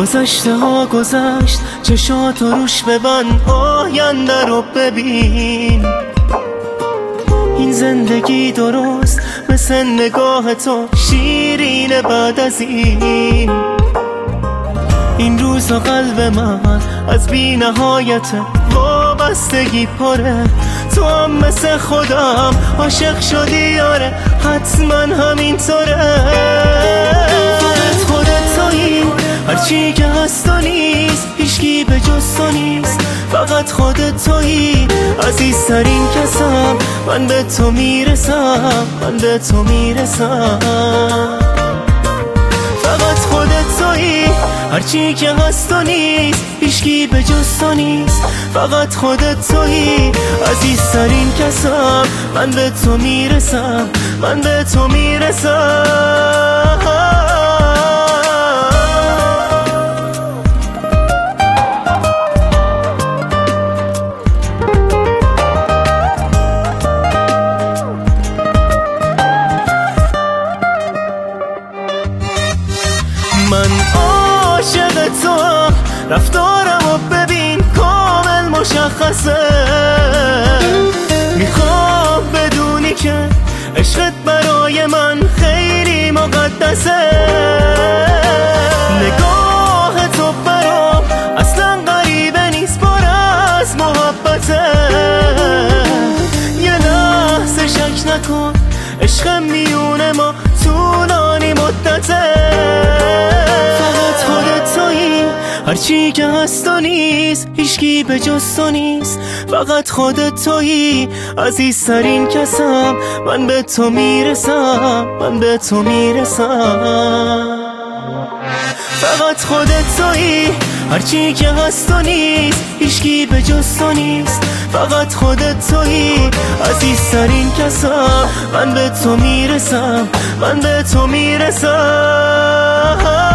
گذشته ها گذشت، چشاتو روش ببند، آینده رو ببین. این زندگی درست مثل نگاه تو شیرینه بعد از این روزا قلب من از بی نهایت وابستگی پره. تو هم مثل خودم عاشق شدی یاره، حتما همینطوره. فقط خودت تویی، هرچی که هست و نیست، هیچکی به جز تو نیست. فقط خودت تویی، عزیزترین کسم، من به تو میرسم، من به تو میرسم. فقط خودت تویی، هرچی که هست و نیست، هیچکی به جز تو نیست. فقط خودت تویی، عزیزترین کسم، من به تو میرسم، من به تو میرسم. من عاشق توام، رفتارمو ببین کامل مشخصه. میخوام بدونی که عشقت برای من خیلی مقدسه. نگاه تو برام اصلا غریبه نیست، پر از محبته. یه لحظه شک نکن، عشق میونه ما طولانی مدته. هرچی که هست و نیست، هیچکی به جز تو نیست. فقط خودت تویی، عزیزترین کسم، من به تو میرسم، من به تو میرسم. فقط خودت تویی، هرچی که هست و نیست، هیچکی به جز تو نیست. فقط خودت تویی، عزیزترین کسم، من به تو میرسم، من به تو میرسم.